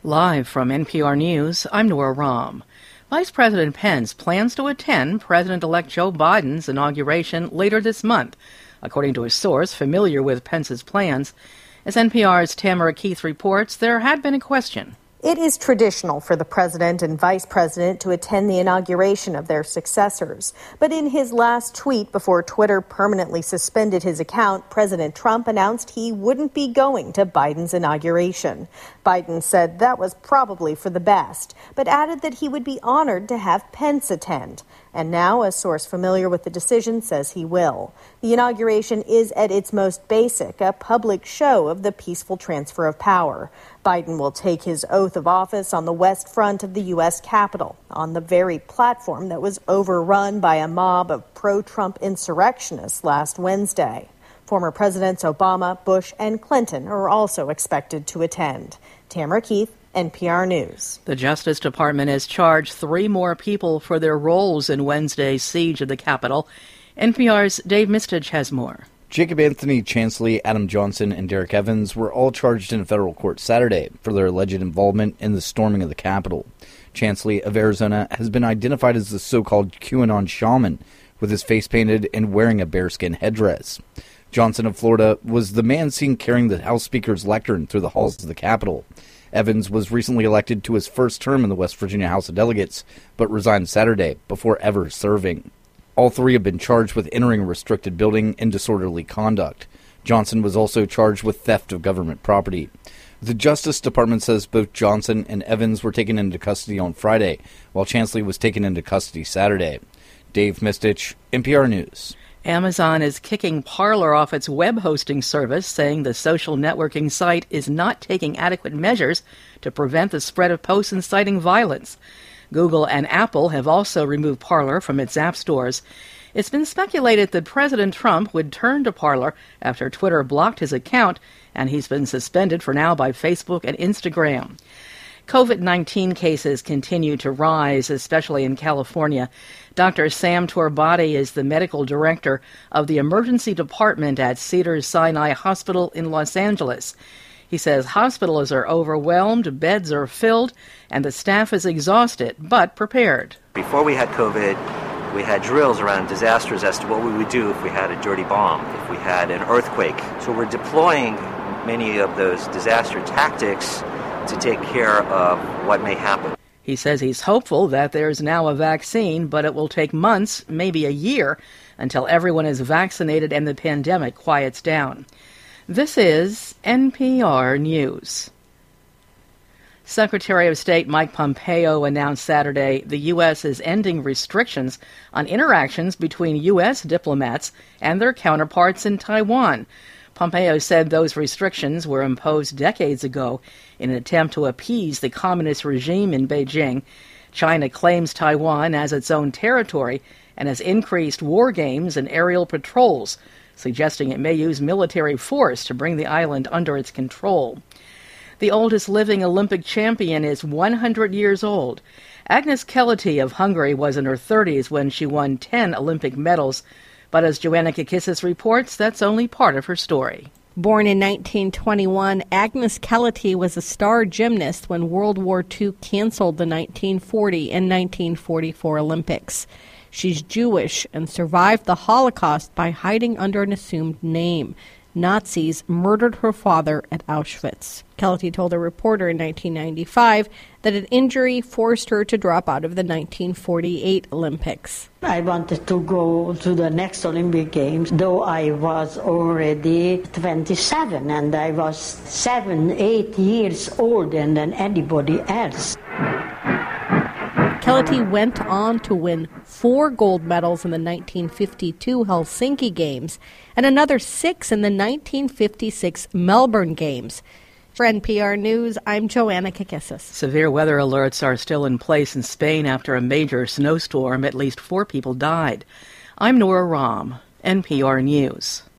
Live from NPR News, I'm Nora Rahm. Vice President Pence plans to attend President-elect Joe Biden's inauguration later this month, according to a source familiar with Pence's plans. As NPR's Tamara Keith reports, there had been a question. It is traditional for the president and vice president to attend the inauguration of their successors. But in his last tweet before Twitter permanently suspended his account, President Trump announced he wouldn't be going to Biden's inauguration. Biden said that was probably for the best, but added that he would be honored to have Pence attend. And now a source familiar with the decision says he will. The inauguration is at its most basic, a public show of the peaceful transfer of power. Biden will take his oath of office on the west front of the U.S. Capitol, on the very platform that was overrun by a mob of pro-Trump insurrectionists last Wednesday. Former Presidents Obama, Bush, and Clinton are also expected to attend. Tamara Keith, NPR News. The Justice Department has charged 3 more people for their roles in Wednesday's siege of the Capitol. NPR's Dave Mistich has more. Jacob Anthony Chansley, Adam Johnson, and Derek Evans were all charged in a federal court Saturday for their alleged involvement in the storming of the Capitol. Chansley of Arizona has been identified as the so-called QAnon shaman, with his face painted and wearing a bearskin headdress. Johnson of Florida was the man seen carrying the House Speaker's lectern through the halls of the Capitol. Evans was recently elected to his first term in the West Virginia House of Delegates, but resigned Saturday before ever serving. All 3 have been charged with entering a restricted building and disorderly conduct. Johnson was also charged with theft of government property. The Justice Department says both Johnson and Evans were taken into custody on Friday, while Chansley was taken into custody Saturday. Dave Mistich, NPR News. Amazon is kicking Parler off its web hosting service, saying the social networking site is not taking adequate measures to prevent the spread of posts inciting violence. Google and Apple have also removed Parler from its app stores. It's been speculated that President Trump would turn to Parler after Twitter blocked his account, and he's been suspended for now by Facebook and Instagram. COVID-19 cases continue to rise, especially in California. Dr. Sam Torbati is the medical director of the emergency department at Cedars-Sinai Hospital in Los Angeles. He says hospitals are overwhelmed, beds are filled, and the staff is exhausted, but prepared. Before we had COVID, we had drills around disasters as to what we would do if we had a dirty bomb, if we had an earthquake. So we're deploying many of those disaster tactics to take care of what may happen. He says he's hopeful that there's now a vaccine, but it will take months, maybe a year, until everyone is vaccinated and the pandemic quiets down. This is NPR News. Secretary of State Mike Pompeo announced Saturday the U.S. is ending restrictions on interactions between U.S. diplomats and their counterparts in Taiwan. Pompeo said those restrictions were imposed decades ago in an attempt to appease the communist regime in Beijing. China claims Taiwan as its own territory and has increased war games and aerial patrols, suggesting it may use military force to bring the island under its control. The oldest living Olympic champion is 100 years old. Agnes Keleti of Hungary was in her 30s when she won 10 Olympic medals. But as Joanna Kakissis reports, that's only part of her story. Born in 1921, Agnes Keleti was a star gymnast when World War II canceled the 1940 and 1944 Olympics. She's Jewish and survived the Holocaust by hiding under an assumed name. Nazis murdered her father at Auschwitz. Keleti told a reporter in 1995 that an injury forced her to drop out of the 1948 Olympics. I wanted to go to the next Olympic Games, though I was already 27 and I was 7-8 years older than anybody else. Keleti went on to win 4 gold medals in the 1952 Helsinki Games and another 6 in the 1956 Melbourne Games. For NPR News, I'm Joanna Kakissis. Severe weather alerts are still in place in Spain after a major snowstorm. At least 4 people died. I'm Nora Rahm, NPR News.